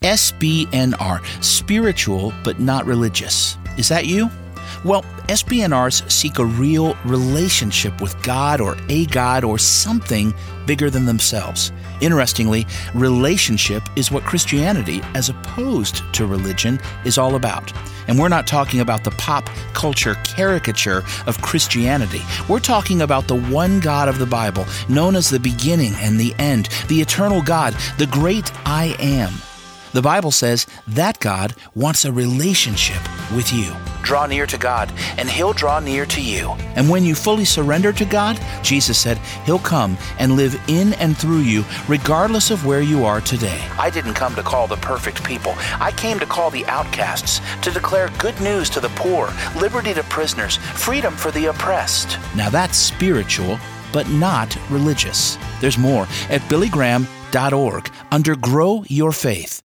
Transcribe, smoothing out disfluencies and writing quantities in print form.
SBNR, spiritual but not religious. Is that you? Well, SBNRs seek a real relationship with God or a God or something bigger than themselves. Interestingly, relationship is what Christianity, as opposed to religion, is all about. And we're not talking about the pop culture caricature of Christianity. We're talking about the one God of the Bible, known as the beginning and the end, the eternal God, the great I Am. The Bible says that God wants a relationship with you. Draw near to God, and He'll draw near to you. And when you fully surrender to God, Jesus said He'll come and live in and through you, regardless of where you are today. I didn't come to call the perfect people. I came to call the outcasts, to declare good news to the poor, liberty to prisoners, freedom for the oppressed. Now that's spiritual, but not religious. There's more at billygraham.org under Grow Your Faith.